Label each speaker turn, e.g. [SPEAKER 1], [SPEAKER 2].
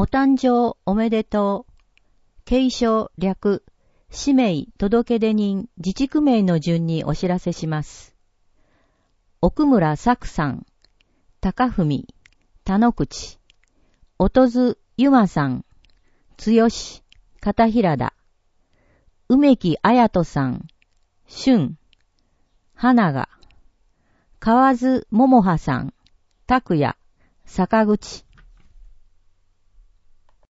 [SPEAKER 1] お誕生おめでとう。継承略、氏名届出人自治区名の順にお知らせします。奥村作さん、高文、田野口、音津ゆまさん、剛、片平田、梅木綾人さん、俊、花が、河津桃葉さん、拓也、坂口、